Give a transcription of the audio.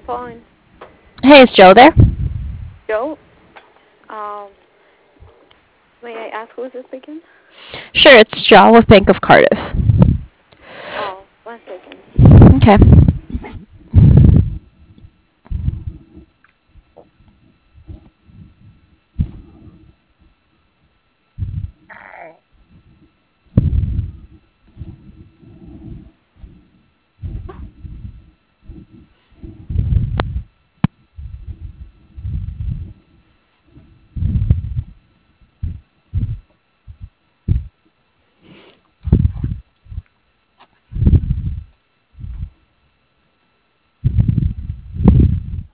phone. Hey, is Joe there? Joe? Um, may I ask who is this speaking? Sure, it's Joe with Bank of Cardiff. Oh, 1 second. Okay.